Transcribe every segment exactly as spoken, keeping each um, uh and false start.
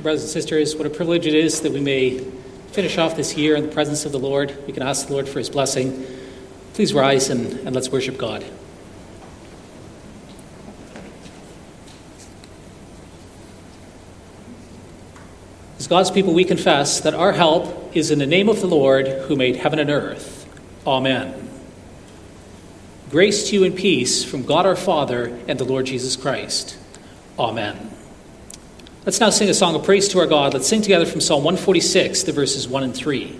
Brothers and sisters, what a privilege it is that we may finish off this year in the presence of the Lord. We can ask the Lord for his blessing. Please rise and, and let's worship God. As God's people, we confess that our help is in the name of the Lord who made heaven and earth. Amen. Grace to you and peace from God our Father and the Lord Jesus Christ. Amen. Let's now sing a song of praise to our God. Let's sing together from Psalm one forty-six, the verses one and three.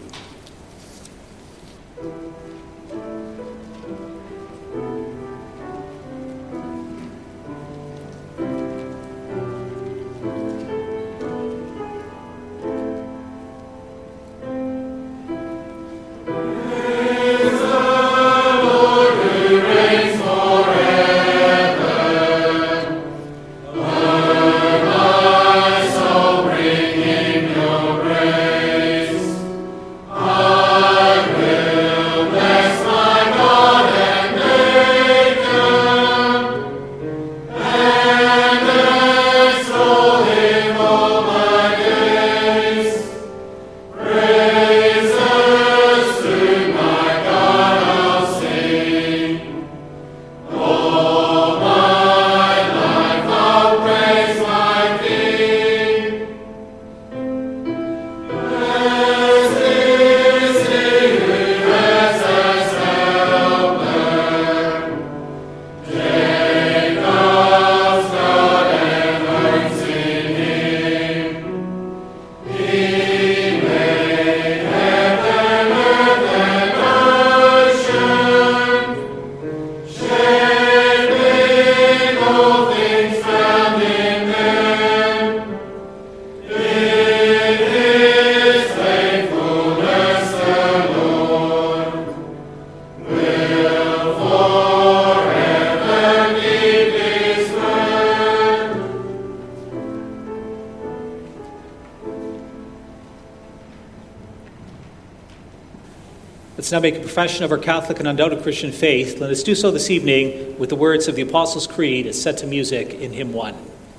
Let's now make a profession of our Catholic and undoubted Christian faith. Let us do so this evening with the words of the Apostles' Creed as set to music in hymn one.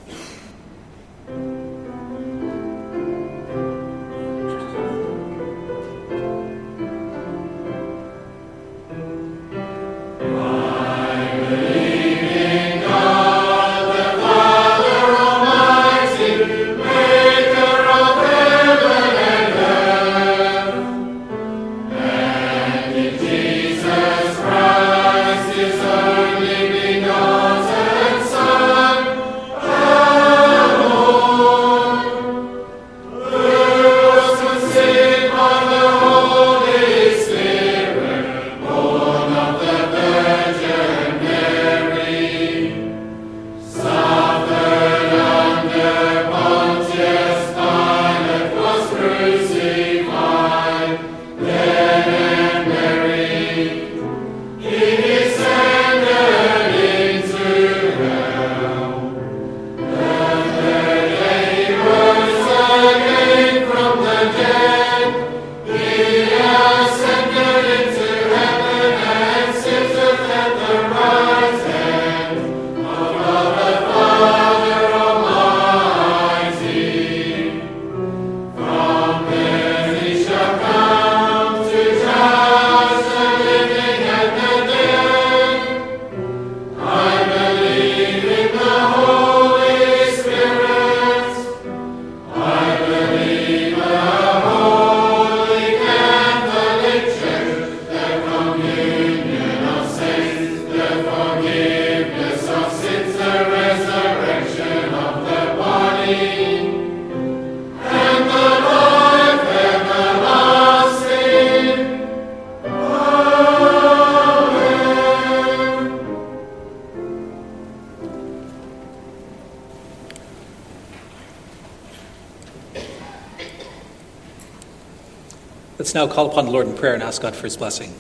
Let's now call upon the Lord in prayer and ask God for his blessing.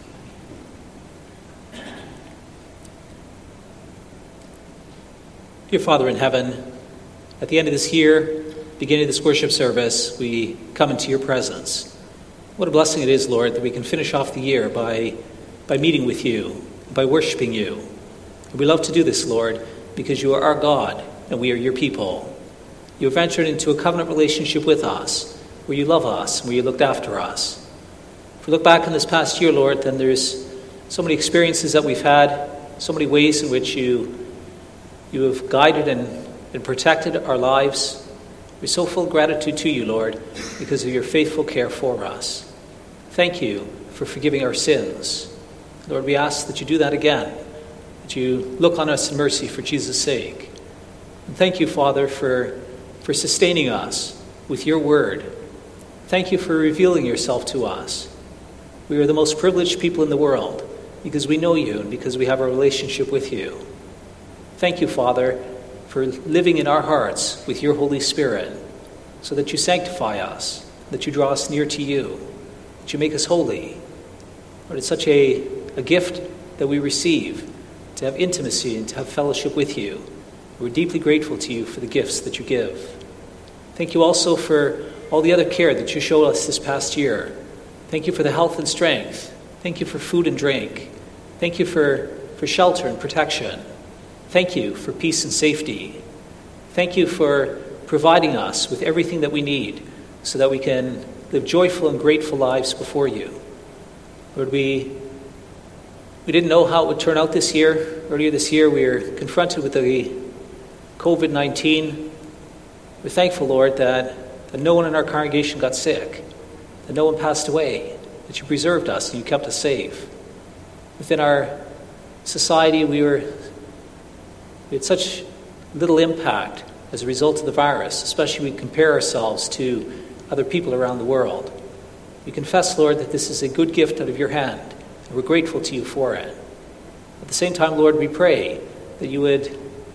Dear Father in heaven, at the end of this year, beginning of this worship service, we come into your presence. What a blessing it is, Lord, that we can finish off the year by, by meeting with you, by worshiping you. And we love to do this, Lord, because you are our God and we are your people. You have entered into a covenant relationship with us, where you love us, where you looked after us. If we look back on this past year, Lord, then there's so many experiences that we've had, so many ways in which you you have guided and, and protected our lives. We're so full of gratitude to you, Lord, because of your faithful care for us. Thank you for forgiving our sins. Lord, we ask that you do that again, that you look on us in mercy for Jesus' sake. And thank you, Father, for, for sustaining us with your word. Thank you for revealing yourself to us. We are the most privileged people in the world because we know you and because we have a relationship with you. Thank you, Father, for living in our hearts with your Holy Spirit so that you sanctify us, that you draw us near to you, that you make us holy. Lord, it's such a, a gift that we receive to have intimacy and to have fellowship with you. We're deeply grateful to you for the gifts that you give. Thank you also for all the other care that you showed us this past year. Thank you for the health and strength. Thank you for food and drink. Thank you for, for shelter and protection. Thank you for peace and safety. Thank you for providing us with everything that we need so that we can live joyful and grateful lives before you. Lord, we, we didn't know how it would turn out this year. Earlier this year, we were confronted with the covid nineteen. We're thankful, Lord, that, that no one in our congregation got sick, that no one passed away, that you preserved us and you kept us safe. Within our society, we were we had such little impact as a result of the virus, especially when we compare ourselves to other people around the world. We confess, Lord, that this is a good gift out of your hand, and we're grateful to you for it. At the same time, Lord, we pray that you would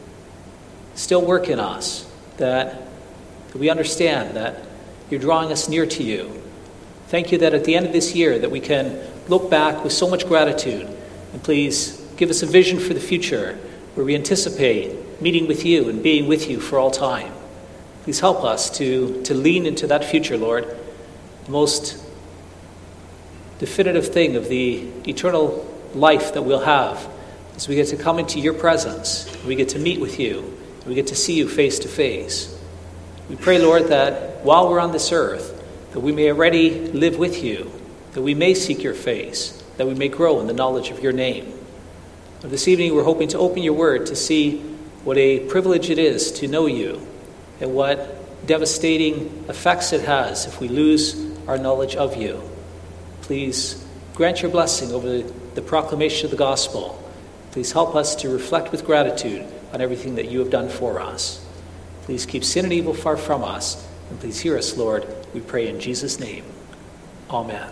still work in us, that, that we understand that you're drawing us near to you. Thank you that at the end of this year that we can look back with so much gratitude, and please give us a vision for the future where we anticipate meeting with you and being with you for all time. Please help us to, to lean into that future, Lord, the most definitive thing of the eternal life that we'll have as we get to come into your presence, we get to meet with you, we get to see you face to face. We pray, Lord, that while we're on this earth, that we may already live with you, that we may seek your face, that we may grow in the knowledge of your name. This evening we're hoping to open your word to see what a privilege it is to know you and what devastating effects it has if we lose our knowledge of you. Please grant your blessing over the proclamation of the gospel. Please help us to reflect with gratitude on everything that you have done for us. Please keep sin and evil far from us, and please hear us, Lord, we pray in Jesus' name. Amen.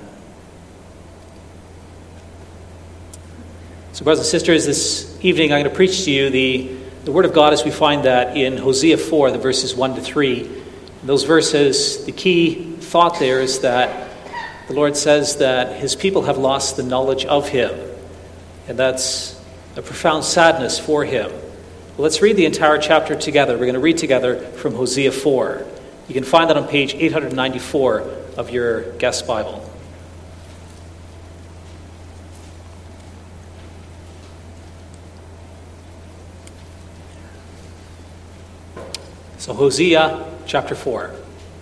So, brothers and sisters, this evening I'm going to preach to you the, the Word of God as we find that in Hosea four, the verses one to three. In those verses, the key thought there is that the Lord says that his people have lost the knowledge of him, and that's a profound sadness for him. Well, let's read the entire chapter together. We're going to read together from Hosea four. You can find that on page eight ninety-four of your guest Bible. So Hosea chapter four.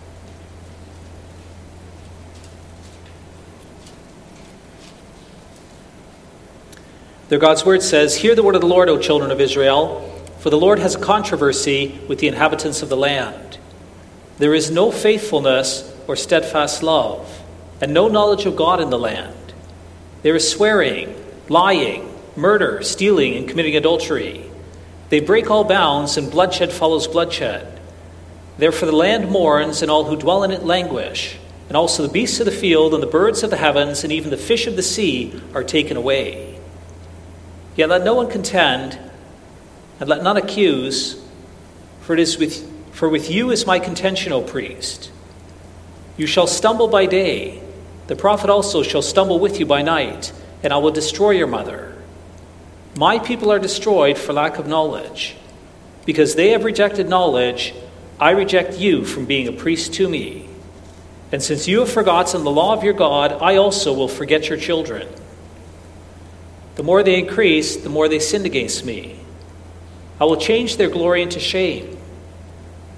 There God's word says, "Hear the word of the Lord, O children of Israel, for the Lord has a controversy with the inhabitants of the land. There is no faithfulness or steadfast love, and no knowledge of God in the land. There is swearing, lying, murder, stealing, and committing adultery. They break all bounds, and bloodshed follows bloodshed. Therefore the land mourns, and all who dwell in it languish, and also the beasts of the field, and the birds of the heavens, and even the fish of the sea are taken away. Yet let no one contend, and let none accuse, for it is with for with you is my contention, O priest. You shall stumble by day, the prophet also shall stumble with you by night, and I will destroy your mother. My people are destroyed for lack of knowledge. Because they have rejected knowledge, I reject you from being a priest to me. And since you have forgotten the law of your God, I also will forget your children. The more they increase, the more they sinned against me. I will change their glory into shame.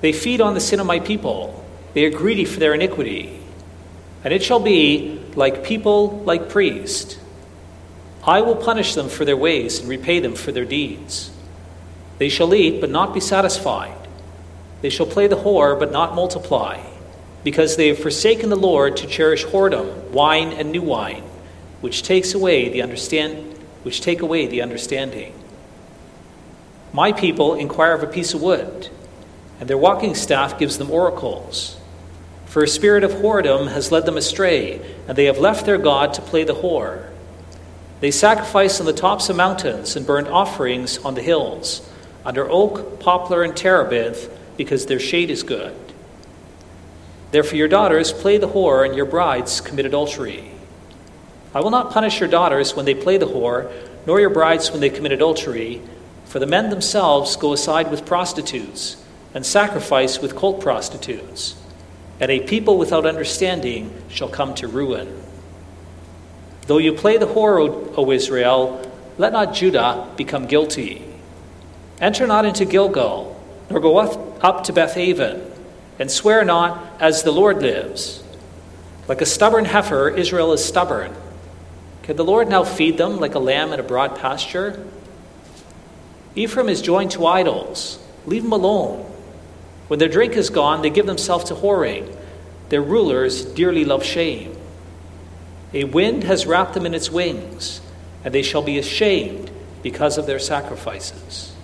They feed on the sin of my people. They are greedy for their iniquity. And it shall be like people, like priests. I will punish them for their ways and repay them for their deeds. They shall eat, but not be satisfied. They shall play the whore, but not multiply, because they have forsaken the Lord to cherish whoredom, wine and new wine, which takes away the understand, which take away the understanding. My people inquire of a piece of wood, and their walking staff gives them oracles. For a spirit of whoredom has led them astray, and they have left their God to play the whore. They sacrifice on the tops of mountains and burn offerings on the hills, under oak, poplar, and terebinth, because their shade is good. Therefore your daughters play the whore, and your brides commit adultery. I will not punish your daughters when they play the whore, nor your brides when they commit adultery, for the men themselves go aside with prostitutes, and sacrifice with cult prostitutes. And a people without understanding shall come to ruin. Though you play the whore, O, o Israel, let not Judah become guilty. Enter not into Gilgal, nor go up, up to Bethaven, and swear not, as the Lord lives. Like a stubborn heifer, Israel is stubborn. Can the Lord now feed them like a lamb in a broad pasture? Ephraim is joined to idols. Leave them alone. When their drink is gone, they give themselves to whoring. Their rulers dearly love shame. A wind has wrapped them in its wings, and they shall be ashamed because of their sacrifices.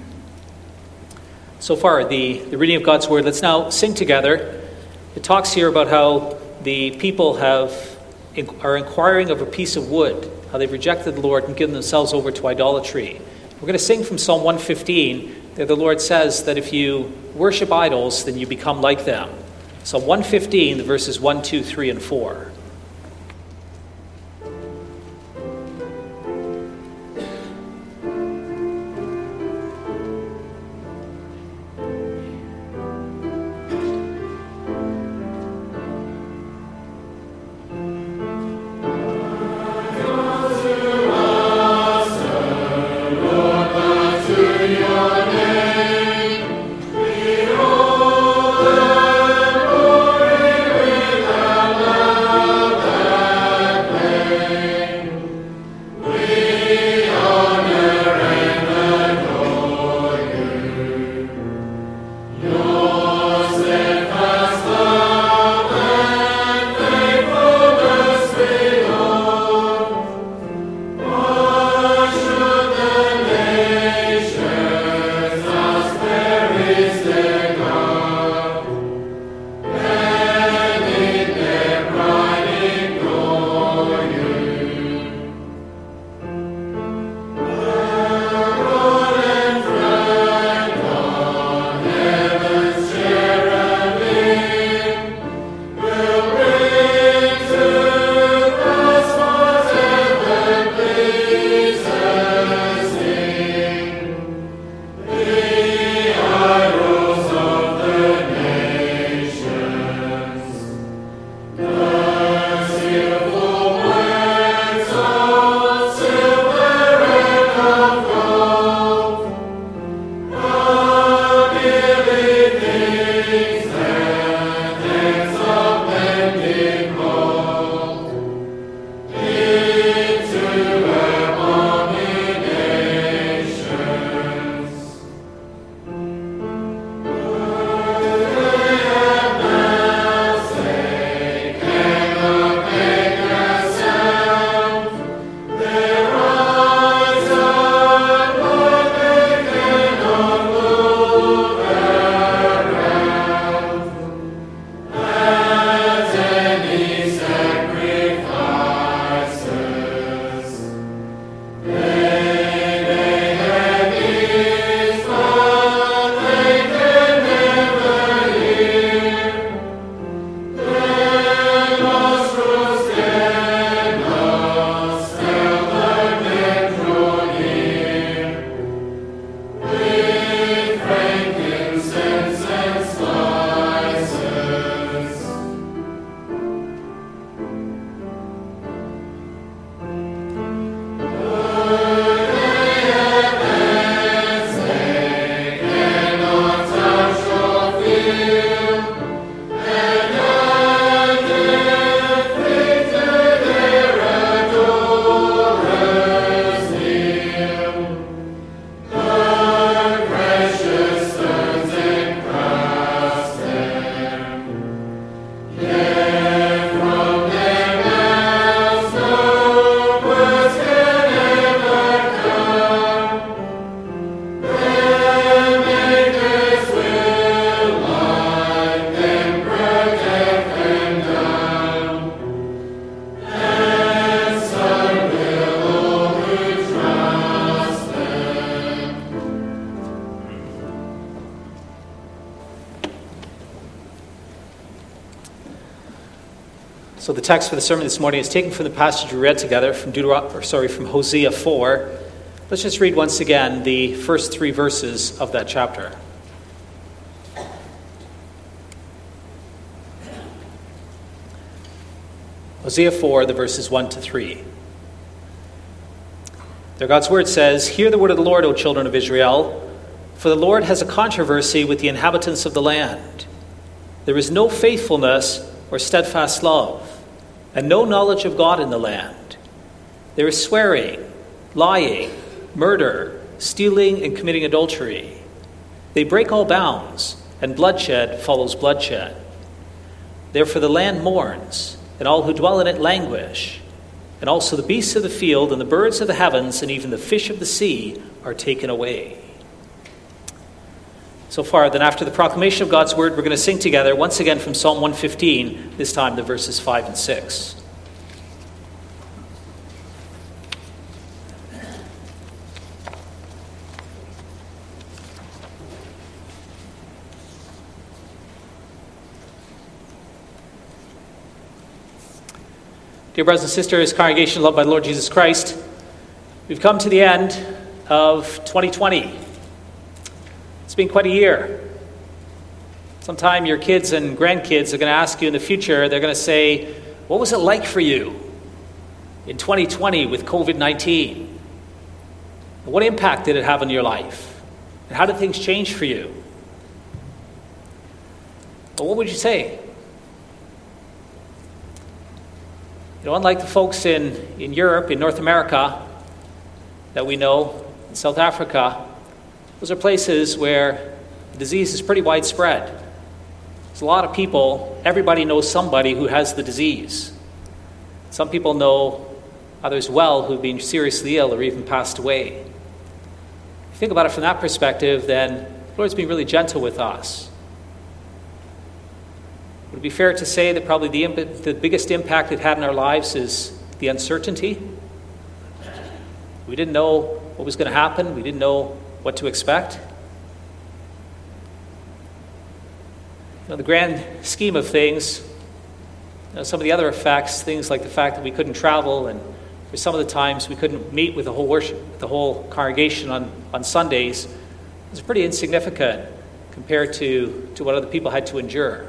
So far, the, the reading of God's word. Let's now sing together. It talks here about how the people have are inquiring of a piece of wood, how they've rejected the Lord and given themselves over to idolatry. We're going to sing from Psalm one fifteen. There the Lord says that if you worship idols, then you become like them. Psalm one fifteen, the verses one, two, three, and four. Behold, the glory with So the text for the sermon this morning is taken from the passage we read together from Deuteron- or sorry, from Hosea four. Let's just read once again the first three verses of that chapter. Hosea four, the verses one to three. There God's word says, "Hear the word of the Lord, O children of Israel, for the Lord has a controversy with the inhabitants of the land. There is no faithfulness or steadfast love, and no knowledge of God in the land. There is swearing, lying, murder, stealing, and committing adultery. They break all bounds, and bloodshed follows bloodshed. Therefore the land mourns, and all who dwell in it languish. And also the beasts of the field, and the birds of the heavens, and even the fish of the sea are taken away." So far, then after the proclamation of God's word, we're going to sing together once again from Psalm one fifteen, this time the verses five and six. Dear brothers and sisters, congregation loved by the Lord Jesus Christ, we've come to the end of twenty twenty. It's been quite a year. Sometime your kids and grandkids are going to ask you in the future, they're going to say, "What was it like for you in twenty twenty with covid nineteen? What impact did it have on your life? And how did things change for you?" Well, what would you say? You know, unlike the folks in, in Europe, in North America, that we know, in South Africa, those are places where the disease is pretty widespread. There's a lot of people, everybody knows somebody who has the disease. Some people know others well who've been seriously ill or even passed away. If you think about it from that perspective, then the Lord's been really gentle with us. Would it be fair to say that probably the, imp- the biggest impact it had in our lives is the uncertainty? We didn't know what was going to happen. We didn't know what to expect. You know, the grand scheme of things, you know, some of the other effects, things like the fact that we couldn't travel, and for some of the times we couldn't meet with the whole worship, the whole congregation on, on Sundays, was pretty insignificant compared to, to what other people had to endure.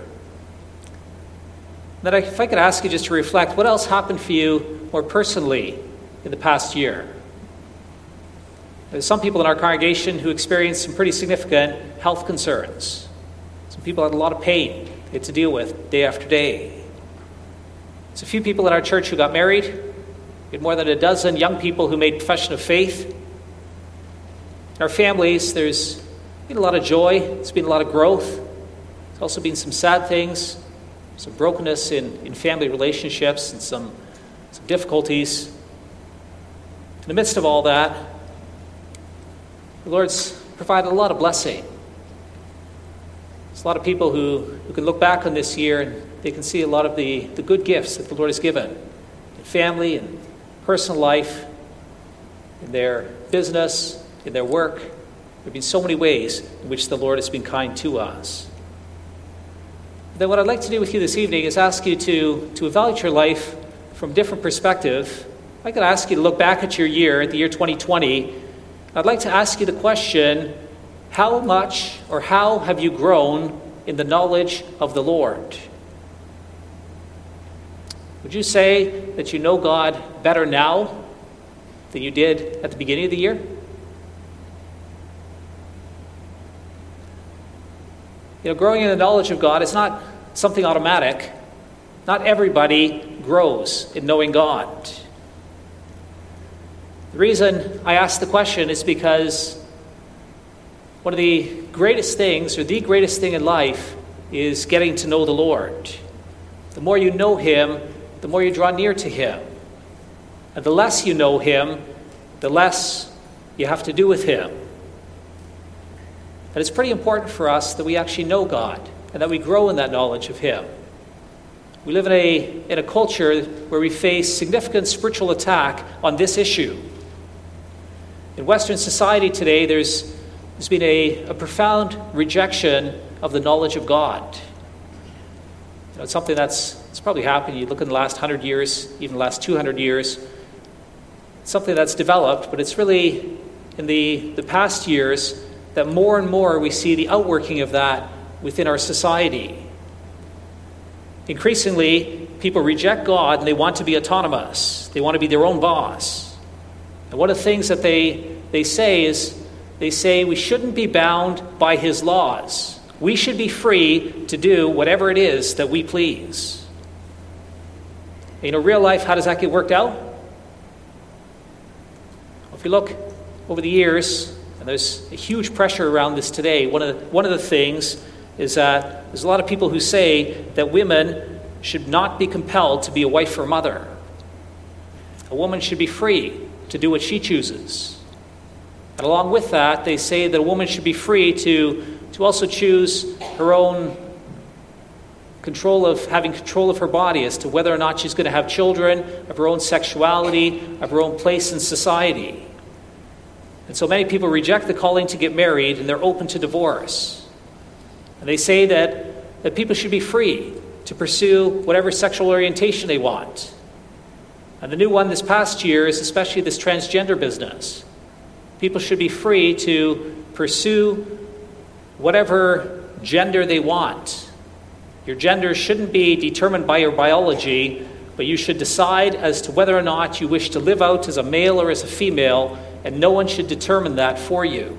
Then if I could ask you just to reflect, what else happened for you more personally in the past year? There's some people in our congregation who experienced some pretty significant health concerns. Some people had a lot of pain they had to deal with day after day. There's a few people in our church who got married. We had more than a dozen young people who made profession of faith. In our families, there's been a lot of joy. There's been a lot of growth. There's also been some sad things. Some brokenness in, in family relationships and some, some difficulties. In the midst of all that, the Lord's provided a lot of blessing. There's a lot of people who, who can look back on this year and they can see a lot of the, the good gifts that the Lord has given in family and personal life, in their business, in their work. There have been so many ways in which the Lord has been kind to us. Then what I'd like to do with you this evening is ask you to, to evaluate your life from a different perspective. I could ask you to look back at your year, at the year twenty twenty. I'd like to ask you the question, how much or how have you grown in the knowledge of the Lord? Would you say that you know God better now than you did at the beginning of the year? You know, growing in the knowledge of God is not something automatic. Not everybody grows in knowing God. The reason I ask the question is because one of the greatest things, or the greatest thing in life, is getting to know the Lord. The more you know Him, the more you draw near to Him. And the less you know Him, the less you have to do with Him. And it's pretty important for us that we actually know God and that we grow in that knowledge of Him. We live in a, in a culture where we face significant spiritual attack on this issue. In Western society today, there's, there's been a, a profound rejection of the knowledge of God. You know, it's something that's it's probably happened. You look in the last hundred years, even the last two hundred years. It's something that's developed, but it's really in the, the past years that more and more we see the outworking of that within our society. Increasingly, people reject God and they want to be autonomous. They want to be their own boss. And one of the things that they, they say is, they say we shouldn't be bound by his laws. We should be free to do whatever it is that we please. You know, real life, how does that get worked out? Well, if you look over the years, and there's a huge pressure around this today, one of the, one of the things is that there's a lot of people who say that women should not be compelled to be a wife or mother. A woman should be free to do what she chooses. And along with that, they say that a woman should be free to, to also choose her own control of, having control of her body as to whether or not she's going to have children, of her own sexuality, of her own place in society. And so many people reject the calling to get married and they're open to divorce. And they say that, that people should be free to pursue whatever sexual orientation they want. And the new one this past year is especially this transgender business. People should be free to pursue whatever gender they want. Your gender shouldn't be determined by your biology, but you should decide as to whether or not you wish to live out as a male or as a female, and no one should determine that for you.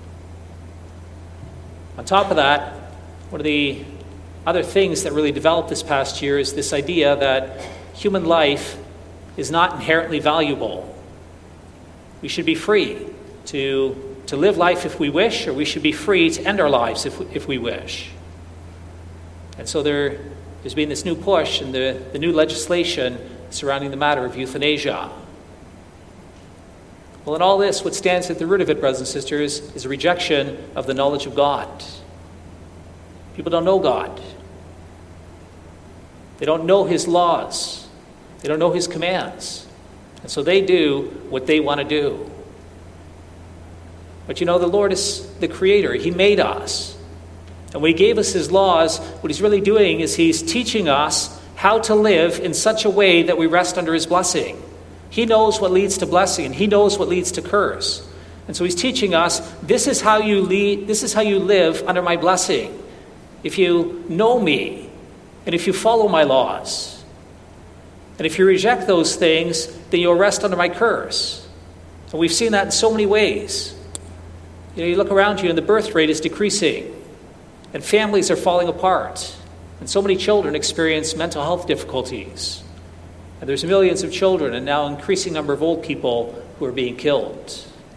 On top of that, one of the other things that really developed this past year is this idea that human life is not inherently valuable. We should be free to, to live life if we wish, or we should be free to end our lives if, if we wish. And so there, there's been this new push and the, the new legislation surrounding the matter of euthanasia. Well, in all this, what stands at the root of it, brothers and sisters, is a rejection of the knowledge of God. People don't know God. They don't know his laws. They don't know his commands. And so they do what they want to do. But you know, the Lord is the creator. He made us. And when he gave us his laws, what he's really doing is he's teaching us how to live in such a way that we rest under his blessing. He knows what leads to blessing, and he knows what leads to curse. And so he's teaching us, this is how you lead, this is how you live under my blessing. If you know me, and if you follow my laws. And if you reject those things, then you'll rest under my curse. And we've seen that in so many ways. You know, you look around you and the birth rate is decreasing. And families are falling apart. And so many children experience mental health difficulties. And there's millions of children and now an increasing number of old people who are being killed.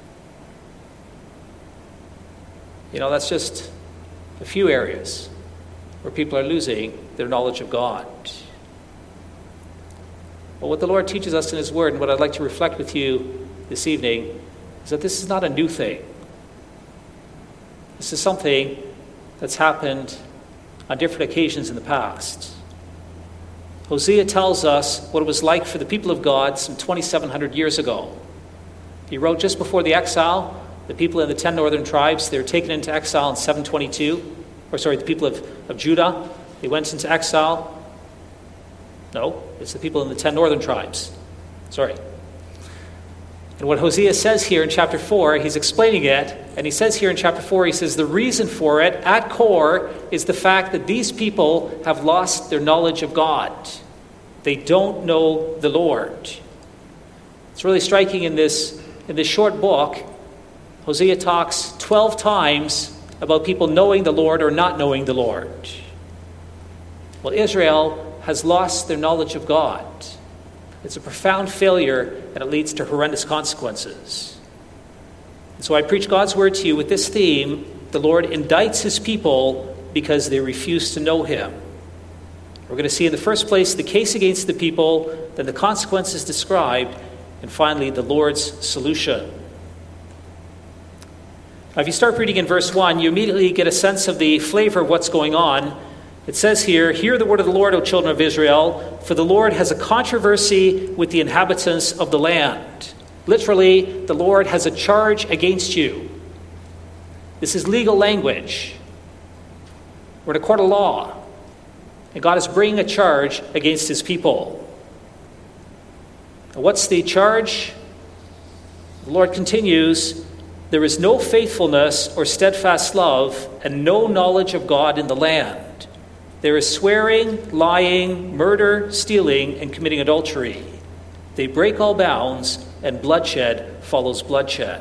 You know, that's just a few areas where people are losing their knowledge of God. But what the Lord teaches us in his word, and what I'd like to reflect with you this evening, is that this is not a new thing. This is something that's happened on different occasions in the past. Hosea tells us what it was like for the people of God some twenty-seven hundred years ago. He wrote just before the exile, the people in the ten northern tribes, they were taken into exile in seven twenty-two. Or sorry, the people of, of Judah, they went into exile. No, it's the people in the ten northern tribes. Sorry. And what Hosea says here in chapter four, he's explaining it, and he says here in chapter four, he says the reason for it, at core, is the fact that these people have lost their knowledge of God. They don't know the Lord. It's really striking in this, in this short book, Hosea talks twelve times about people knowing the Lord or not knowing the Lord. Well, Israel has lost their knowledge of God. It's a profound failure, and it leads to horrendous consequences. And so I preach God's word to you with this theme: the Lord indicts his people because they refuse to know him. We're going to see in the first place the case against the people, then the consequences described, and finally the Lord's solution. Now, if you start reading in verse one, you immediately get a sense of the flavor of what's going on. It says here, "Hear the word of the Lord, O children of Israel, for the Lord has a controversy with the inhabitants of the land." Literally, the Lord has a charge against you. This is legal language. We're in a court of law. And God is bringing a charge against his people. And what's the charge? The Lord continues, there is no faithfulness or steadfast love and no knowledge of God in the land. There is swearing, lying, murder, stealing, and committing adultery. They break all bounds, and bloodshed follows bloodshed.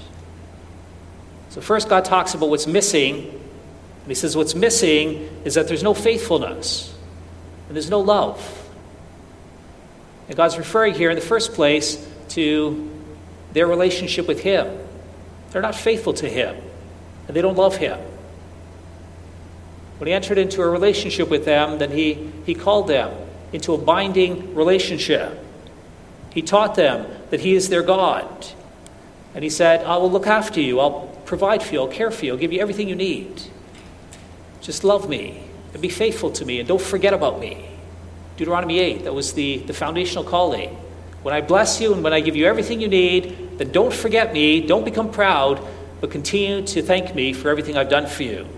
So first God talks about what's missing. And he says what's missing is that there's no faithfulness. And there's no love. And God's referring here in the first place to their relationship with him. They're not faithful to him. And they don't love him. When he entered into a relationship with them, then he, he called them into a binding relationship. He taught them that he is their God. And he said, I will look after you. I'll provide for you. I'll care for you. I'll give you everything you need. Just love me and be faithful to me and don't forget about me. Deuteronomy eight, that was the, the foundational calling. When I bless you and when I give you everything you need, then don't forget me, don't become proud, but continue to thank me for everything I've done for you.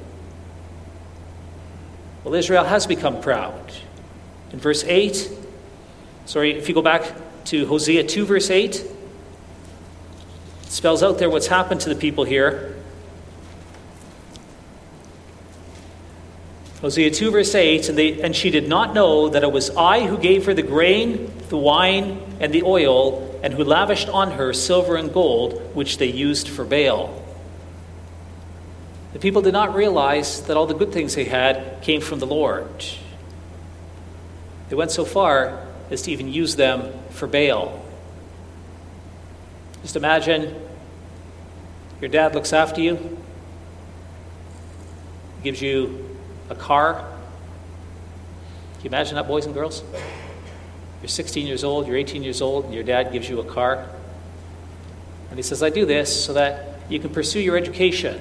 Well, Israel has become proud. In verse eight, sorry, if you go back to Hosea two, verse eight, it spells out there what's happened to the people here. Hosea two, verse eight, and, they, and she did not know that it was I who gave her the grain, the wine, and the oil, and who lavished on her silver and gold, which they used for Baal. The people did not realize that all the good things they had came from the Lord. They went so far as to even use them for Baal. Just imagine your dad looks after you, gives you a car. Can you imagine that, boys and girls? You're sixteen years old, you're eighteen years old, and your dad gives you a car. And he says, I do this so that you can pursue your education.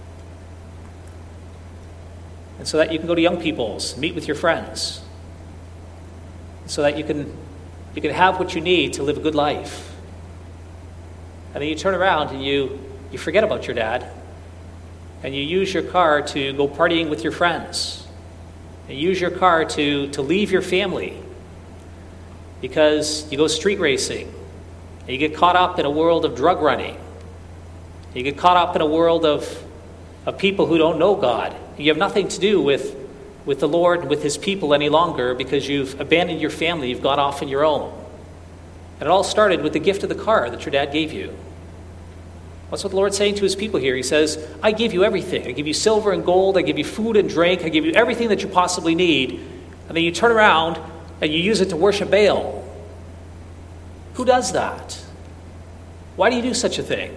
And so that you can go to young people's, meet with your friends. So that you can, you can have what you need to live a good life. And then you turn around and you, you forget about your dad. And you use your car to go partying with your friends. And you use your car to, to leave your family. Because you go street racing. And you get caught up in a world of drug running. You get caught up in a world of, of people who don't know God. You have nothing to do with, with the Lord and with his people any longer because you've abandoned your family. You've gone off on your own. And it all started with the gift of the car that your dad gave you. That's what the Lord's saying to his people here. He says, I give you everything. I give you silver and gold. I give you food and drink. I give you everything that you possibly need. And then you turn around and you use it to worship Baal. Who does that? Why do you do such a thing?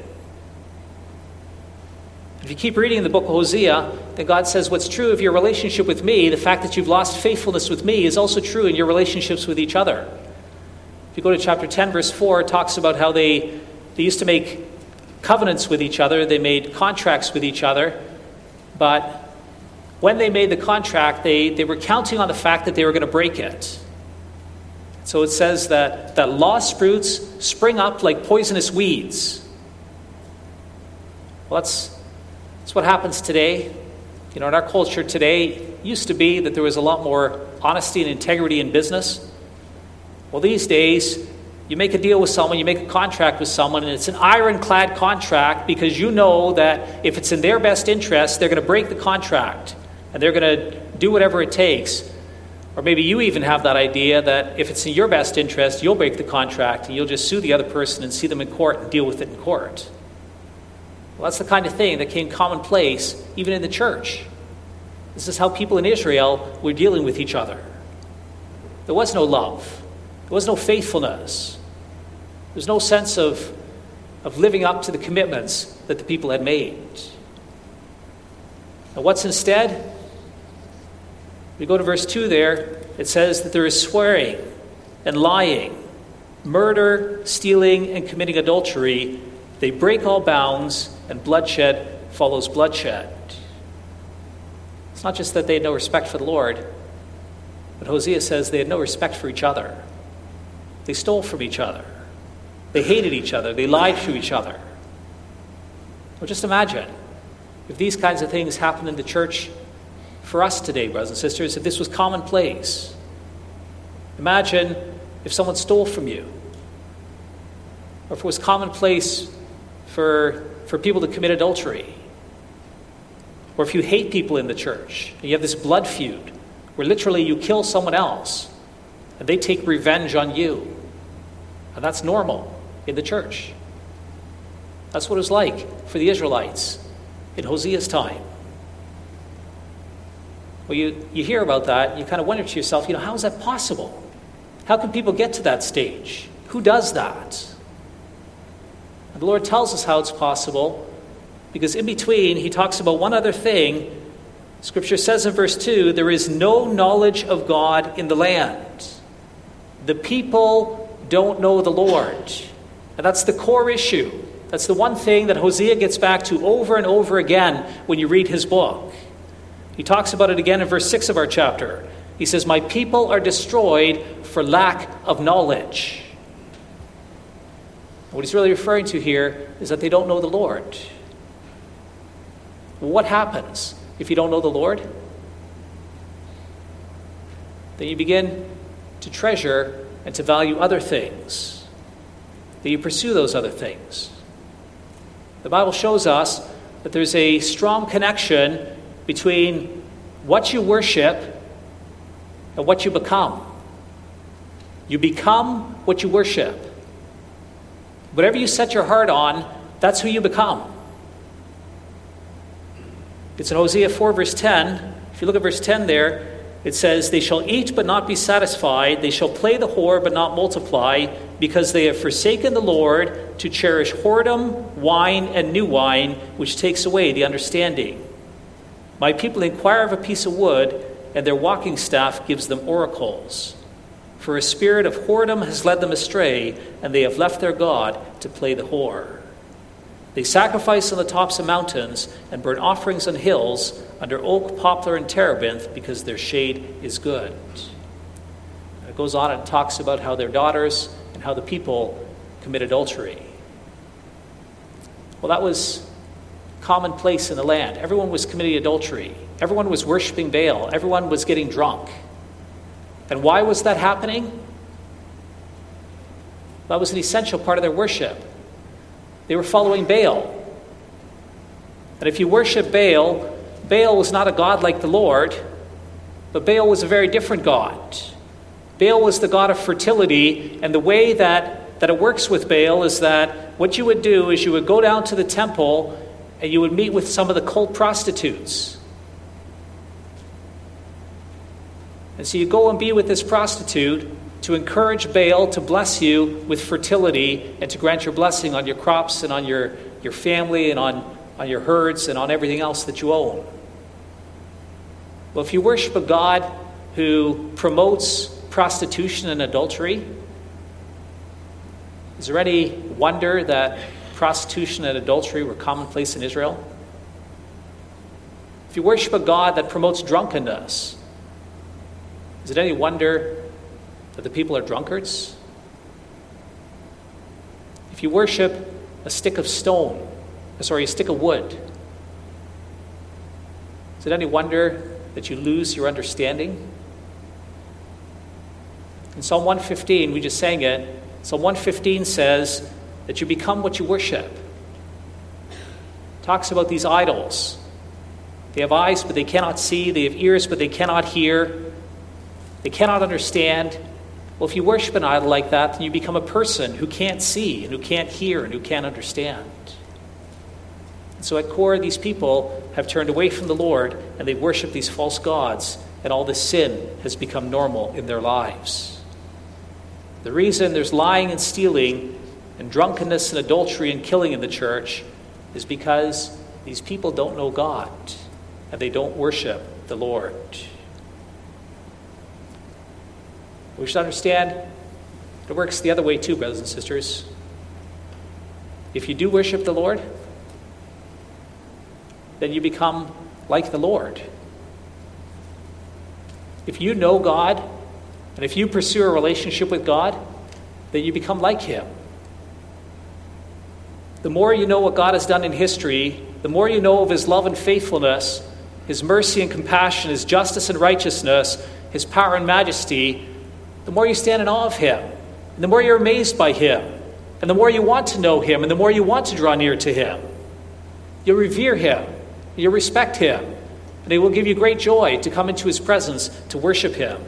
If you keep reading the book of Hosea, then God says what's true of your relationship with me, the fact that you've lost faithfulness with me, is also true in your relationships with each other. If you go to chapter ten, verse four, it talks about how they, they used to make covenants with each other. They made contracts with each other. But when they made the contract, they, they were counting on the fact that they were going to break it. So it says that, that lost fruits spring up like poisonous weeds. Well, that's, that's what happens today. You know, in our culture today, it used to be that there was a lot more honesty and integrity in business. Well, these days, you make a deal with someone, you make a contract with someone, and it's an ironclad contract because you know that if it's in their best interest, they're going to break the contract and they're going to do whatever it takes. Or maybe you even have that idea that if it's in your best interest, you'll break the contract and you'll just sue the other person and see them in court and deal with it in court. Well, that's the kind of thing that came commonplace even in the church. This is how people in Israel were dealing with each other. There was no love. There was no faithfulness. There's no sense of, of living up to the commitments that the people had made. Now what's instead? We go to verse two there. It says that there is swearing and lying, murder, stealing, and committing adultery. They break all bounds, and bloodshed follows bloodshed. It's not just that they had no respect for the Lord, but Hosea says they had no respect for each other. They stole from each other. They hated each other. They lied to each other. Well, just imagine if these kinds of things happened in the church for us today, brothers and sisters, if this was commonplace. Imagine if someone stole from you, or if it was commonplace for, for people to commit adultery, or if you hate people in the church, and you have this blood feud, where literally you kill someone else, and they take revenge on you. And that's normal in the church. That's what it was like for the Israelites in Hosea's time. Well, you, you hear about that, and you kind of wonder to yourself, you know, how is that possible? How can people get to that stage? Who does that? And the Lord tells us how it's possible, because in between, he talks about one other thing. Scripture says in verse two, there is no knowledge of God in the land. The people don't know the Lord. And that's the core issue. That's the one thing that Hosea gets back to over and over again when you read his book. He talks about it again in verse six of our chapter. He says, my people are destroyed for lack of knowledge. What he's really referring to here is that they don't know the Lord. Well, what happens if you don't know the Lord? Then you begin to treasure and to value other things. That you pursue those other things. The Bible shows us that there's a strong connection between what you worship and what you become. You become what you worship. Whatever you set your heart on, that's who you become. It's in Hosea four, verse ten. If you look at verse ten there, it says, they shall eat but not be satisfied. They shall play the whore but not multiply, because they have forsaken the Lord to cherish whoredom, wine, and new wine, which takes away the understanding. My people inquire of a piece of wood, and their walking staff gives them oracles. For a spirit of whoredom has led them astray, and they have left their God to play the whore. They sacrifice on the tops of mountains and burn offerings on hills under oak, poplar, and terebinth, because their shade is good. And it goes on and talks about how their daughters and how the people commit adultery. Well, that was commonplace in the land. Everyone was committing adultery. Everyone was worshiping Baal. Everyone was getting drunk. And why was that happening? That was an essential part of their worship. They were following Baal. And if you worship Baal, Baal was not a god like the Lord, but Baal was a very different god. Baal was the god of fertility, and the way that, that it works with Baal is that what you would do is you would go down to the temple and you would meet with some of the cult prostitutes. And so you go and be with this prostitute to encourage Baal to bless you with fertility and to grant your blessing on your crops and on your, your family and on, on your herds and on everything else that you own. Well, if you worship a God who promotes prostitution and adultery, is there any wonder that prostitution and adultery were commonplace in Israel? If you worship a God that promotes drunkenness, is it any wonder that the people are drunkards? If you worship a stick of stone, sorry, a stick of wood, is it any wonder that you lose your understanding? In Psalm one fifteen, we just sang it, Psalm one fifteen says that you become what you worship. It talks about these idols. They have eyes, but they cannot see. They have ears, but they cannot hear. They cannot understand. Well, if you worship an idol like that, then you become a person who can't see and who can't hear and who can't understand. And so at core, these people have turned away from the Lord and they worship these false gods, and all this sin has become normal in their lives. The reason there's lying and stealing and drunkenness and adultery and killing in the church is because these people don't know God and they don't worship the Lord. We should understand it works the other way too, brothers and sisters. If you do worship the Lord, then you become like the Lord. If you know God, and if you pursue a relationship with God, then you become like Him. The more you know what God has done in history, the more you know of His love and faithfulness, his mercy and compassion, his justice and righteousness, his power and majesty, the more you stand in awe of him, and the more you're amazed by him, and the more you want to know him, and the more you want to draw near to him. You'll revere him, you'll respect him, and it will give you great joy to come into his presence to worship him.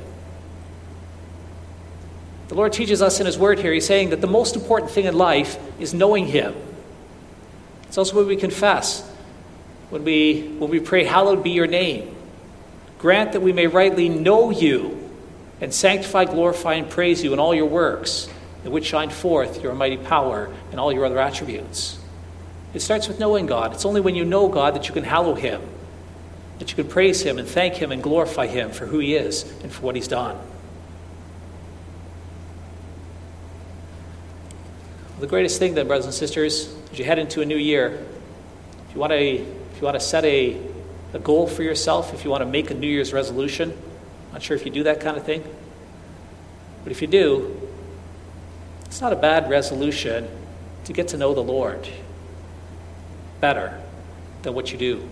The Lord teaches us in his word here, he's saying that the most important thing in life is knowing him. It's also what we confess when we, when we pray, hallowed be your name. Grant that we may rightly know you and sanctify, glorify, and praise you in all your works, in which shine forth your mighty power and all your other attributes. It starts with knowing God. It's only when you know God that you can hallow him, that you can praise him and thank him and glorify him for who he is and for what he's done. The greatest thing then, brothers and sisters, as you head into a new year, if you want to, if you want to set a, a goal for yourself, if you want to make a New Year's resolution, I'm not sure if you do that kind of thing, but if you do, it's not a bad resolution to get to know the Lord better than what you do.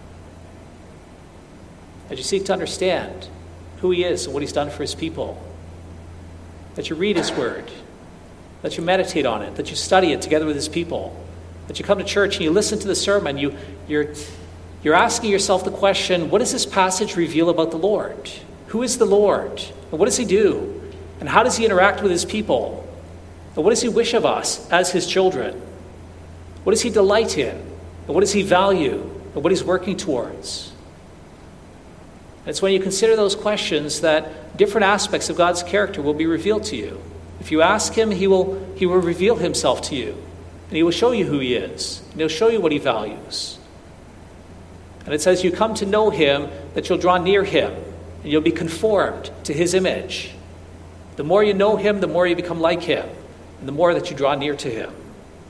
As you seek to understand who he is and what he's done for his people, that you read his word, that you meditate on it, that you study it together with his people, that you come to church and you listen to the sermon, you, you're, you're asking yourself the question, what does this passage reveal about the Lord? Who is the Lord? And what does he do? And how does he interact with his people? And what does he wish of us as his children? What does he delight in? And what does he value? And what he's working towards? And it's when you consider those questions that different aspects of God's character will be revealed to you. If you ask him, he will, he will reveal himself to you. And he will show you who he is. And he'll show you what he values. And it says you come to know him, that you'll draw near him. And you'll be conformed to his image. The more you know him, the more you become like him. And the more that you draw near to him.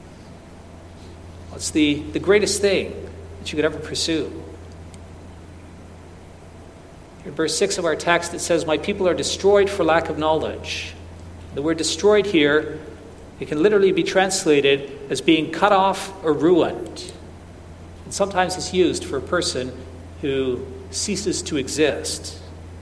It's the, the greatest thing that you could ever pursue. In verse six of our text, it says, my people are destroyed for lack of knowledge. The word destroyed here, it can literally be translated as being cut off or ruined. And sometimes it's used for a person who ceases to exist.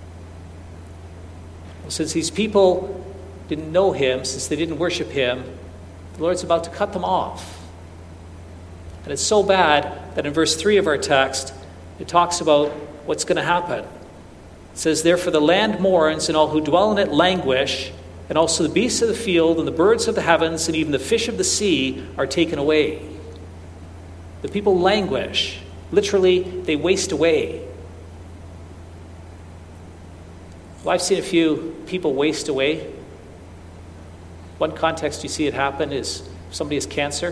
Well, since these people didn't know him, since they didn't worship him, the Lord's about to cut them off. And it's so bad that in verse three of our text, it talks about what's going to happen. It says, therefore the land mourns, and all who dwell in it languish, and also the beasts of the field and the birds of the heavens and even the fish of the sea are taken away. The people languish. Literally, they waste away. Well, I've seen a few people waste away. One context you see it happen is if somebody has cancer.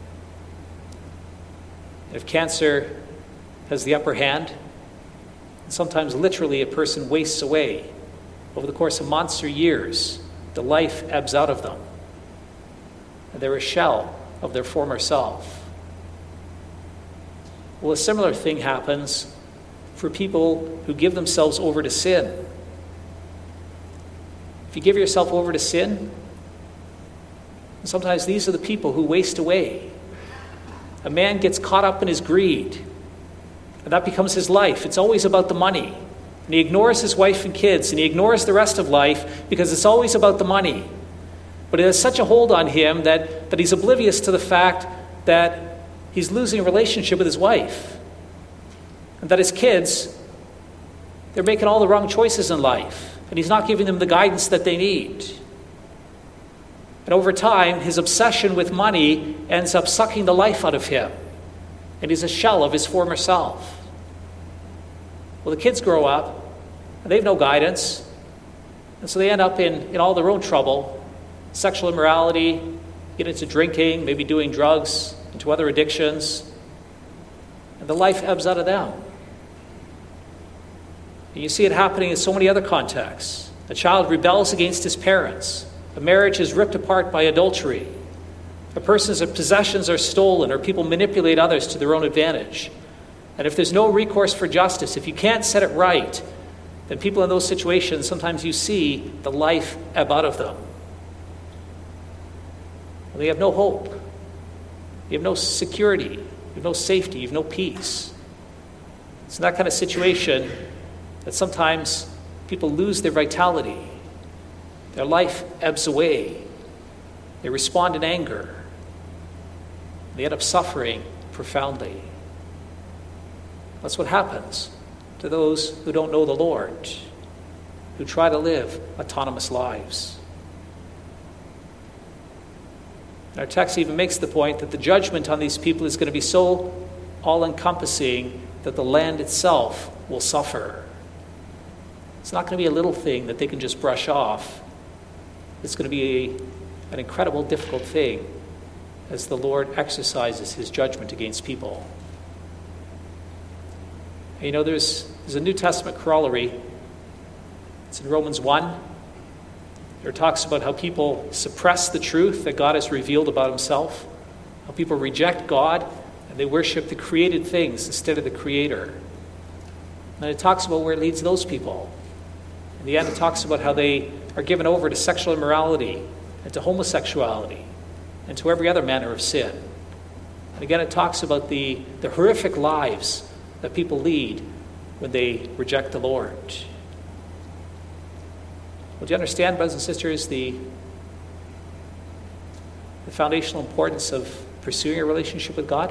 And if cancer has the upper hand, sometimes literally a person wastes away. Over the course of months or years, the life ebbs out of them. And they're a shell of their former self. Well, a similar thing happens for people who give themselves over to sin. If you give yourself over to sin, sometimes these are the people who waste away. A man gets caught up in his greed, and that becomes his life. It's always about the money. And he ignores his wife and kids, and he ignores the rest of life because it's always about the money. But it has such a hold on him that, that he's oblivious to the fact that he's losing a relationship with his wife. And that his kids, they're making all the wrong choices in life. And he's not giving them the guidance that they need. And over time, his obsession with money ends up sucking the life out of him. And he's a shell of his former self. Well, the kids grow up, and they have no guidance, and so they end up in, in all their own trouble, sexual immorality, get into drinking, maybe doing drugs, into other addictions, and the life ebbs out of them. And you see it happening in so many other contexts. A child rebels against his parents. A marriage is ripped apart by adultery. A person's possessions are stolen, or people manipulate others to their own advantage. And if there's no recourse for justice, if you can't set it right, then people in those situations, sometimes you see the life ebb out of them. And they have no hope. You have no security. You have no safety. You have no peace. It's in that kind of situation that sometimes people lose their vitality. Their life ebbs away. They respond in anger. They end up suffering profoundly. That's what happens to those who don't know the Lord, who try to live autonomous lives. Our text even makes the point that the judgment on these people is going to be so all-encompassing that the land itself will suffer. It's not going to be a little thing that they can just brush off. It's going to be a, an incredible, difficult thing as the Lord exercises his judgment against people. And you know, there's, there's a New Testament corollary. It's in Romans one. It talks about how people suppress the truth that God has revealed about himself, how people reject God and they worship the created things instead of the Creator. And it talks about where it leads those people. In the end, it talks about how they are given over to sexual immorality and to homosexuality and to every other manner of sin. And again, it talks about the, the horrific lives that people lead when they reject the Lord. Well, do you understand, brothers and sisters, the, the foundational importance of pursuing a relationship with God?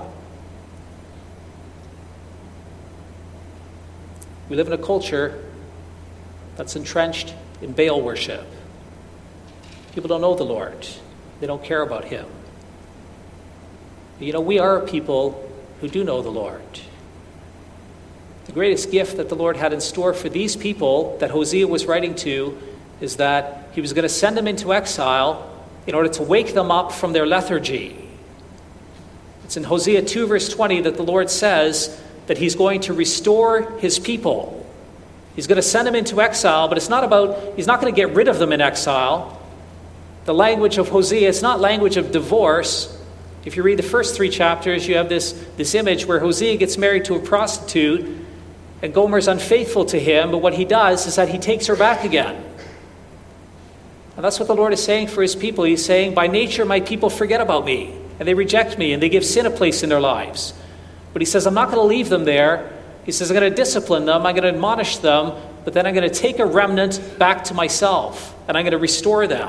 We live in a culture that's entrenched in Baal worship. People don't know the Lord. They don't care about him. But, you know, we are a people who do know the Lord. The greatest gift that the Lord had in store for these people that Hosea was writing to is that he was going to send them into exile in order to wake them up from their lethargy. It's in Hosea two, verse twenty, that the Lord says that he's going to restore his people. He's going to send them into exile, but it's not about, he's not going to get rid of them in exile. The language of Hosea, it's not language of divorce. If you read the first three chapters, you have this, this image where Hosea gets married to a prostitute, and Gomer's unfaithful to him, but what he does is that he takes her back again. And that's what the Lord is saying for his people. He's saying, by nature, my people forget about me, and they reject me, and they give sin a place in their lives. But he says, I'm not going to leave them there. He says, I'm going to discipline them, I'm going to admonish them, but then I'm going to take a remnant back to myself, and I'm going to restore them.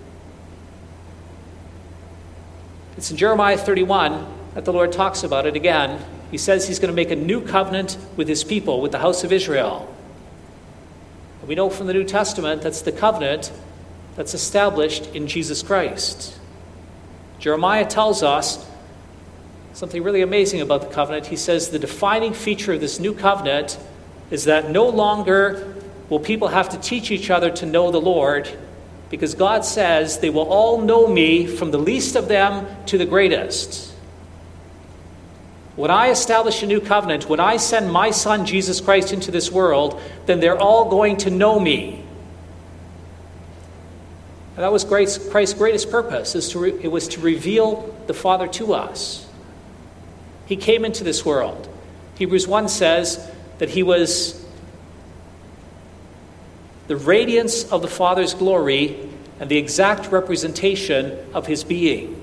It's in Jeremiah thirty-one that the Lord talks about it again. He says he's going to make a new covenant with his people, with the house of Israel. And we know from the New Testament that's the covenant that's established in Jesus Christ. Jeremiah tells us something really amazing about the covenant. He says the defining feature of this new covenant is that no longer will people have to teach each other to know the Lord, because God says they will all know me, from the least of them to the greatest. When I establish a new covenant, when I send my Son Jesus Christ into this world, then they're all going to know me. And that was Christ's greatest purpose, is to re- it was to reveal the Father to us. He came into this world. Hebrews one says that he was the radiance of the Father's glory and the exact representation of his being.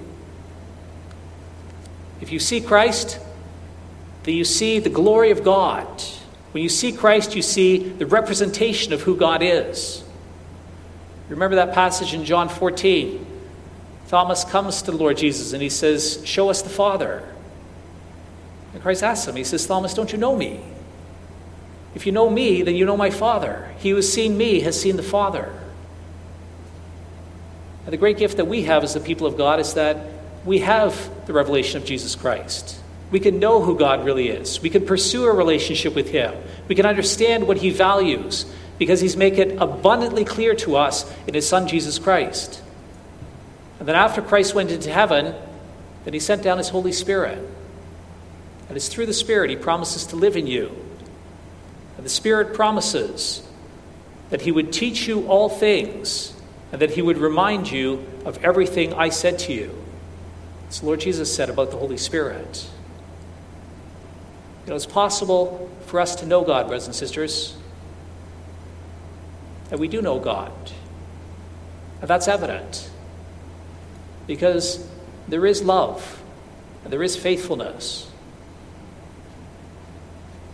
If you see Christ, then you see the glory of God. When you see Christ, you see the representation of who God is. Remember that passage in John fourteen. Thomas comes to the Lord Jesus and he says, show us the Father. And Christ asks him, he says, Thomas, don't you know me? If you know me, then you know my Father. He who has seen me has seen the Father. And the great gift that we have as the people of God is that we have the revelation of Jesus Christ. We can know who God really is. We can pursue a relationship with him. We can understand what he values, because he's made it abundantly clear to us in his Son, Jesus Christ. And then after Christ went into heaven, then he sent down his Holy Spirit. And it's through the Spirit he promises to live in you. And the Spirit promises that he would teach you all things, and that he would remind you of everything I said to you. As the Lord Jesus said about the Holy Spirit. You know, it's possible for us to know God, brothers and sisters. And we do know God. And that's evident. Because there is love. And there is faithfulness.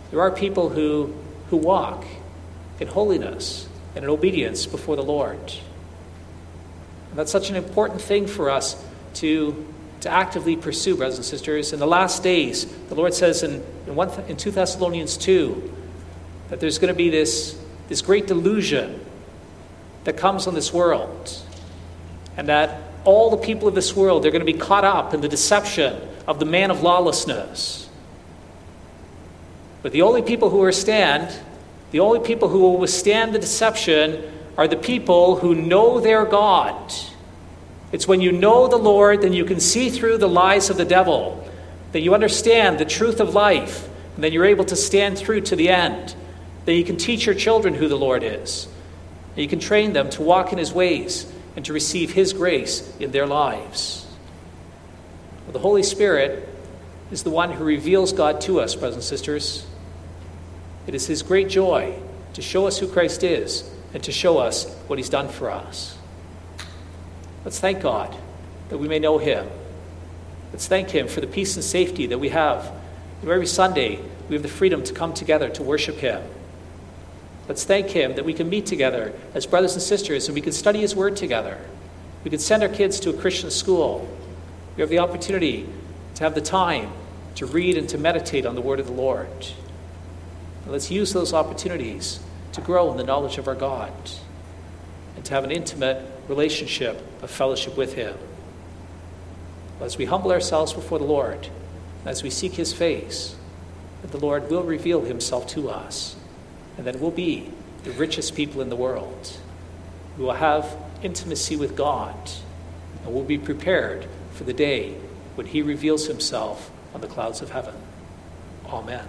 There are people who, who walk in holiness and in obedience before the Lord. And that's such an important thing for us to, to actively pursue, brothers and sisters. In the last days, the Lord says in, in, one, in Second Thessalonians two that there's going to be this, this great delusion that comes on this world, and that all the people of this world, they're going to be caught up in the deception of the man of lawlessness. But the only people who are stand, the only people who will withstand the deception are the people who know their God. It's when you know the Lord, then you can see through the lies of the devil, that you understand the truth of life, and then you're able to stand through to the end. That you can teach your children who the Lord is. And you can train them to walk in his ways and to receive his grace in their lives. Well, the Holy Spirit is the one who reveals God to us, brothers and sisters. It is his great joy to show us who Christ is and to show us what he's done for us. Let's thank God that we may know him. Let's thank him for the peace and safety that we have. Every Sunday, we have the freedom to come together to worship him. Let's thank him that we can meet together as brothers and sisters and we can study his word together. We can send our kids to a Christian school. We have the opportunity to have the time to read and to meditate on the word of the Lord. And let's use those opportunities to grow in the knowledge of our God and to have an intimate relationship of fellowship with him. As we humble ourselves before the Lord, as we seek his face, that the Lord will reveal himself to us, and that we'll be the richest people in the world. We will have intimacy with God, and we'll be prepared for the day when he reveals himself on the clouds of heaven. Amen.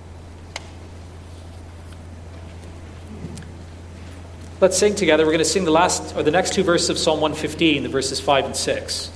Let's sing together. We're going to sing the last or the next two verses of Psalm one fifteen, the verses five and six.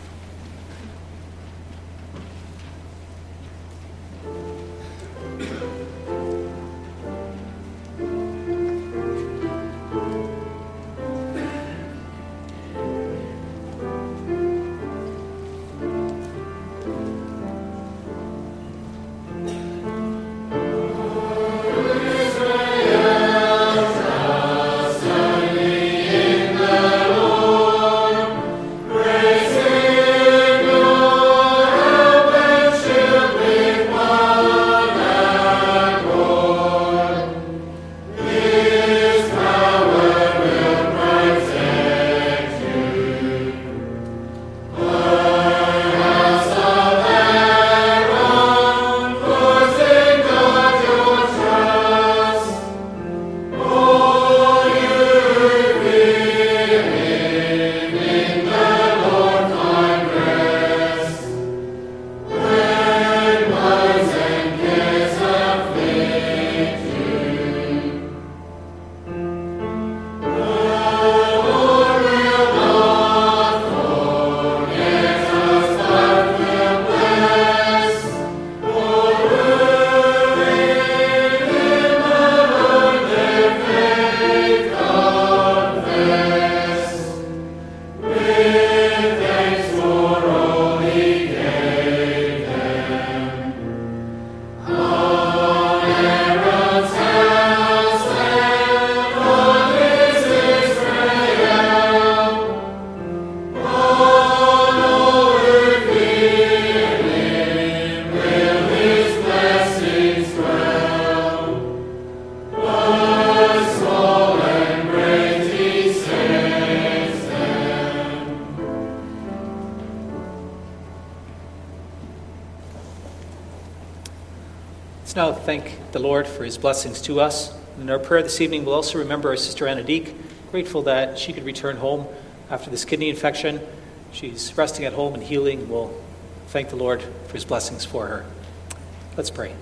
Now thank the Lord for his blessings to us. In our prayer this evening, we'll also remember our sister Anna Deek, grateful that she could return home after this kidney infection. She's resting at home and healing. We'll thank the Lord for his blessings for her. Let's pray.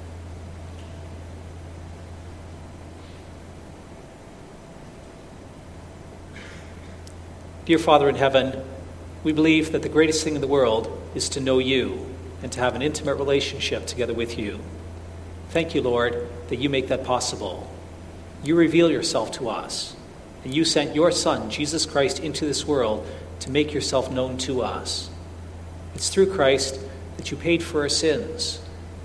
Dear Father in heaven, we believe that the greatest thing in the world is to know you and to have an intimate relationship together with you. Thank you, Lord, that you make that possible. You reveal yourself to us, and you sent your Son, Jesus Christ, into this world to make yourself known to us. It's through Christ that you paid for our sins,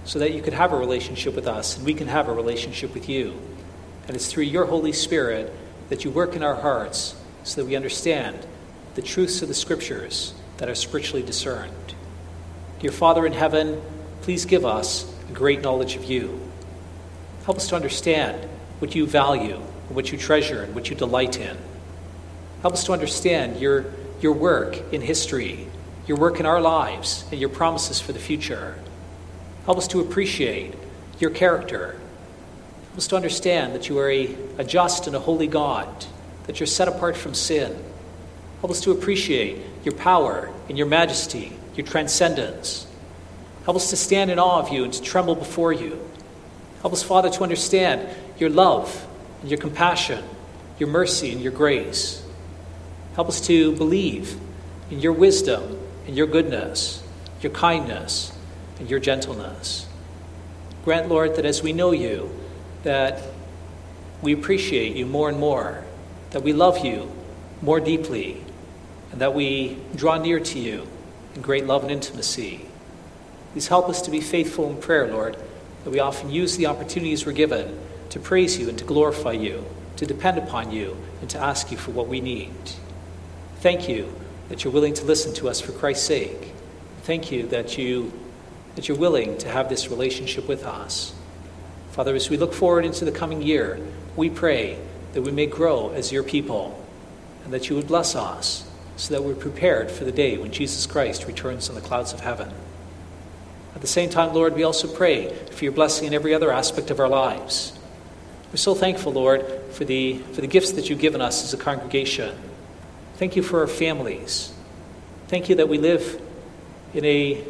so that you could have a relationship with us and we can have a relationship with you. And it's through your Holy Spirit that you work in our hearts so that we understand the truths of the Scriptures that are spiritually discerned. Dear Father in heaven, please give us a great knowledge of you. Help us to understand what you value, and what you treasure, and what you delight in. Help us to understand your, your work in history, your work in our lives, and your promises for the future. Help us to appreciate your character. Help us to understand that you are a, a just and a holy God, that you're set apart from sin. Help us to appreciate your power and your majesty, your transcendence. Help us to stand in awe of you and to tremble before you. Help us, Father, to understand your love and your compassion, your mercy and your grace. Help us to believe in your wisdom and your goodness, your kindness and your gentleness. Grant, Lord, that as we know you, that we appreciate you more and more, that we love you more deeply, and that we draw near to you in great love and intimacy. Please help us to be faithful in prayer, Lord, that we often use the opportunities we're given to praise you and to glorify you, to depend upon you, and to ask you for what we need. Thank you that you're willing to listen to us for Christ's sake. Thank you that, you, that you're willing to have this relationship with us. Father, as we look forward into the coming year, we pray that we may grow as your people, and that you would bless us so that we're prepared for the day when Jesus Christ returns on the clouds of heaven. At the same time, Lord, we also pray for your blessing in every other aspect of our lives. We're so thankful, Lord, for the, for the gifts that you've given us as a congregation. Thank you for our families. Thank you that we live in a,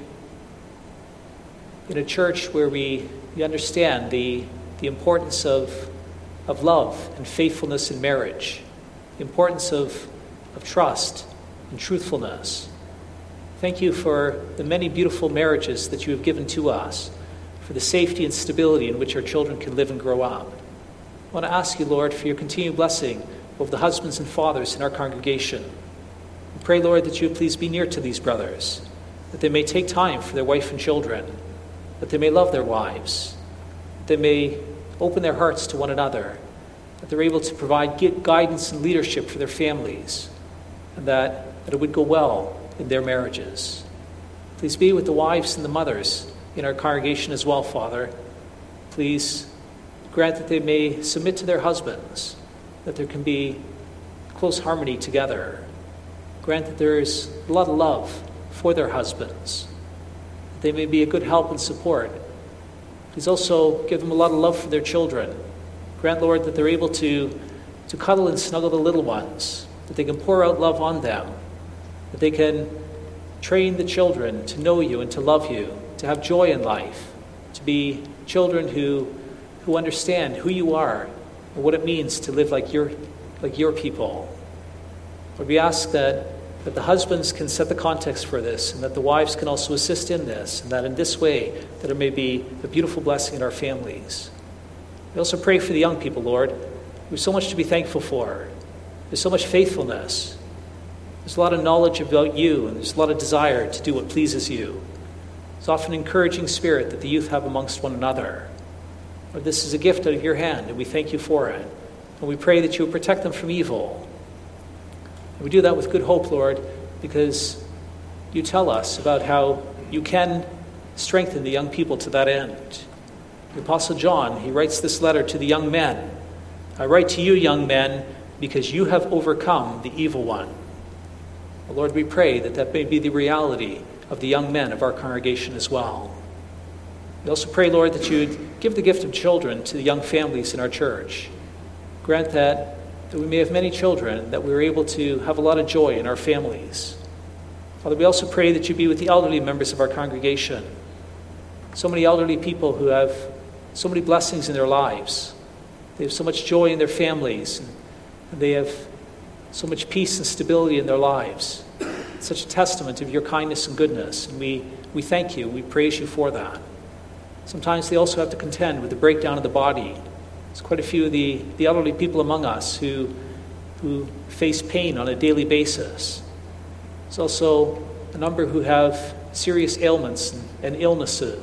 in a church where we, we understand the, the importance of, of love and faithfulness in marriage, the importance of, of trust and truthfulness. Thank you for the many beautiful marriages that you have given to us, for the safety and stability in which our children can live and grow up. I want to ask you, Lord, for your continued blessing over the husbands and fathers in our congregation. We pray, Lord, that you would please be near to these brothers, that they may take time for their wife and children, that they may love their wives, that they may open their hearts to one another, that they're able to provide guidance and leadership for their families, and that, that it would go well in their marriages. Please be with the wives and the mothers in our congregation as well, Father. Please grant that they may submit to their husbands, that there can be close harmony together. Grant that there is a lot of love for their husbands, that they may be a good help and support. Please also give them a lot of love for their children. Grant, Lord, that they're able to, to cuddle and snuggle the little ones, that they can pour out love on them, that they can train the children to know you and to love you, to have joy in life, to be children who, who understand who you are and what it means to live like your, like your people. Lord, we ask that, that the husbands can set the context for this, and that the wives can also assist in this, and that in this way that there may be a beautiful blessing in our families. We also pray for the young people, Lord. We have so much to be thankful for. There's so much faithfulness. There's a lot of knowledge about you, and there's a lot of desire to do what pleases you. There's often an encouraging spirit that the youth have amongst one another. Lord, this is a gift out of your hand, and we thank you for it. And we pray that you will protect them from evil. And we do that with good hope, Lord, because you tell us about how you can strengthen the young people to that end. The Apostle John, he writes this letter to the young men. I write to you, young men, because you have overcome the evil one. Lord, we pray that that may be the reality of the young men of our congregation as well. We also pray, Lord, that you would give the gift of children to the young families in our church. Grant that, that we may have many children, that we're able to have a lot of joy in our families. Father, we also pray that you be with the elderly members of our congregation. So many elderly people who have so many blessings in their lives. They have so much joy in their families, and they have so much peace and stability in their lives. It's such a testament of your kindness and goodness, and we, we thank you. We praise you for that. Sometimes they also have to contend with the breakdown of the body. There's quite a few of the, the elderly people among us who, who face pain on a daily basis. There's also a number who have serious ailments and, and illnesses,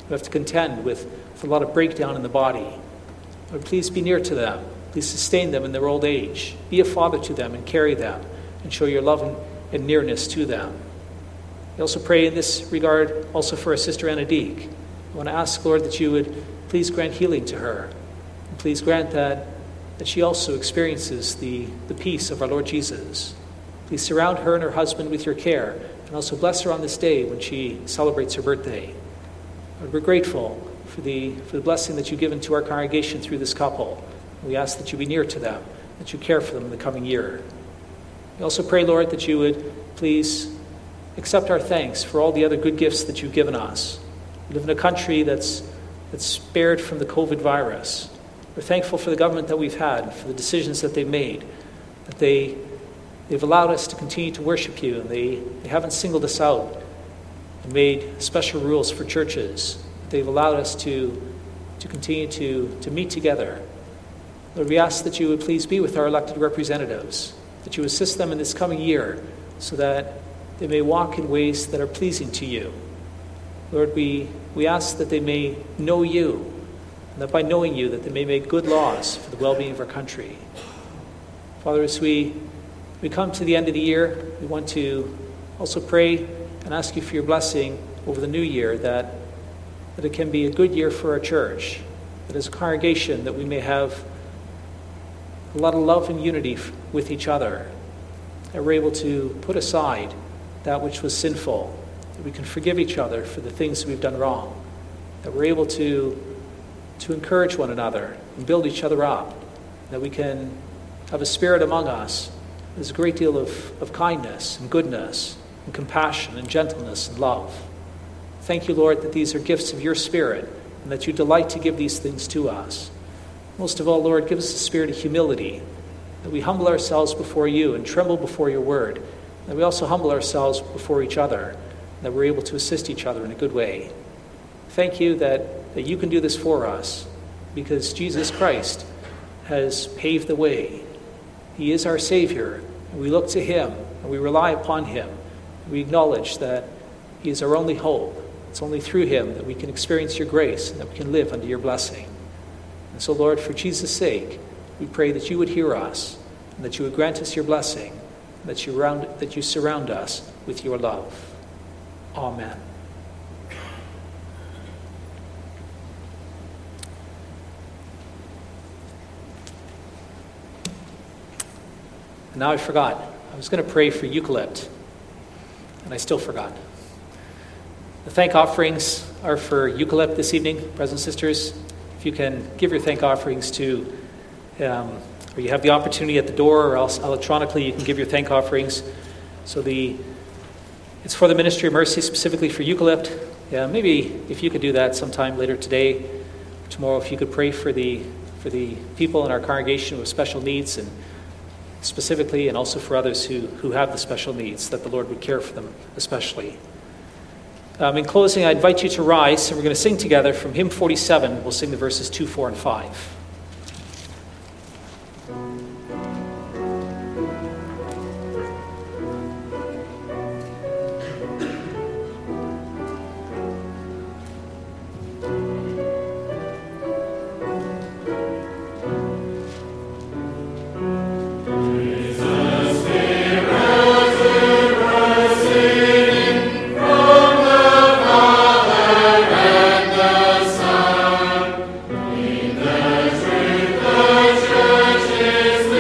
who have to contend with, with a lot of breakdown in the body. Lord, please be near to them. Please sustain them in their old age. Be a father to them and carry them and show your love and, and nearness to them. We also pray in this regard also for our sister Anna Deek. I want to ask, Lord, that you would please grant healing to her. And please grant that, that she also experiences the, the peace of our Lord Jesus. Please surround her and her husband with your care, and also bless her on this day when she celebrates her birthday. Lord, we're grateful for the, for the blessing that you've given to our congregation through this couple. We ask that you be near to them, that you care for them in the coming year. We also pray, Lord, that you would please accept our thanks for all the other good gifts that you've given us. We live in a country that's, that's spared from the COVID virus. We're thankful for the government that we've had, for the decisions that they've made, that they, they've allowed us to continue to worship you, and they, they haven't singled us out and made special rules for churches. They've allowed us to, to continue to, to meet together. Lord, we ask that you would please be with our elected representatives, that you assist them in this coming year so that they may walk in ways that are pleasing to you. Lord, we, we ask that they may know you, and that by knowing you, that they may make good laws for the well-being of our country. Father, as we, we come to the end of the year, we want to also pray and ask you for your blessing over the new year, that, that it can be a good year for our church, that as a congregation that we may have a lot of love and unity with each other, that we're able to put aside that which was sinful, that we can forgive each other for the things that we've done wrong, that we're able to, to encourage one another and build each other up, that we can have a spirit among us. There's a great deal of, of kindness and goodness and compassion and gentleness and love. Thank you, Lord, that these are gifts of your Spirit and that you delight to give these things to us. Most of all, Lord, give us a spirit of humility, that we humble ourselves before you and tremble before your word, that we also humble ourselves before each other, that we're able to assist each other in a good way. Thank you that, that you can do this for us, because Jesus Christ has paved the way. He is our Savior, and we look to him, and we rely upon him. We acknowledge that he is our only hope. It's only through him that we can experience your grace and that we can live under your blessing. And so, Lord, for Jesus' sake, we pray that you would hear us, and that you would grant us your blessing, and that you, round, that you surround us with your love. Amen. And now I forgot. I was going to pray for Eucalypt, and I still forgot. The thank offerings are for Eucalypt this evening, brothers and sisters. If you can give your thank offerings to, um, or you have the opportunity at the door, or else electronically you can give your thank offerings. So the it's for the Ministry of Mercy, specifically for Eucalypt. Yeah, maybe if you could do that sometime later today, or tomorrow, if you could pray for the for the people in our congregation with special needs, and specifically, and also for others who, who have the special needs, that the Lord would care for them especially. Um, in closing, I invite you to rise, and we're going to sing together from hymn forty-seven. We'll sing the verses two, four, and five. The church is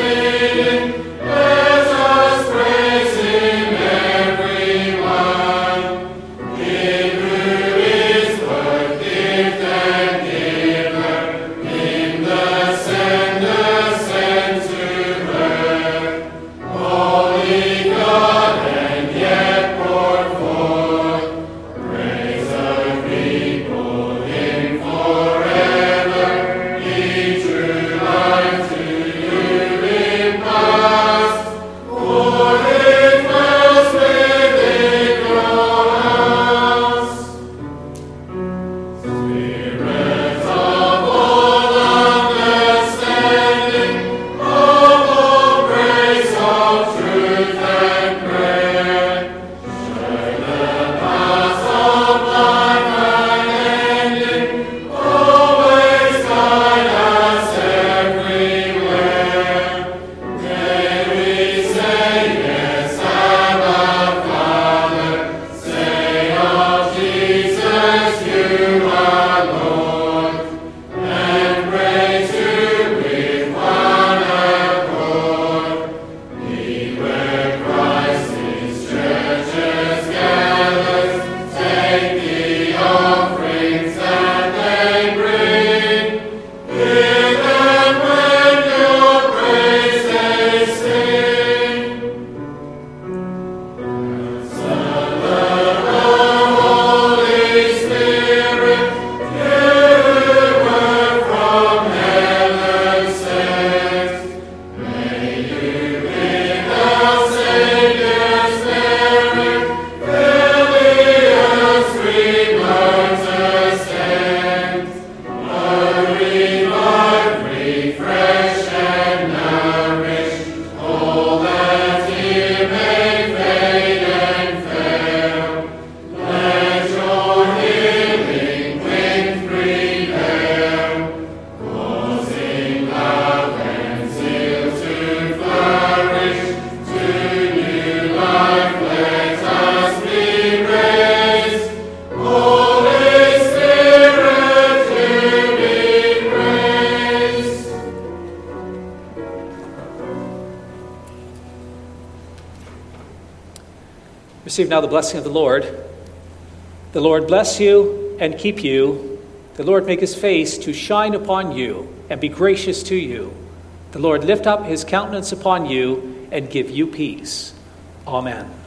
Receive now the blessing of the Lord. The Lord bless you and keep you. The Lord make his face to shine upon you and be gracious to you. The Lord lift up his countenance upon you and give you peace. Amen.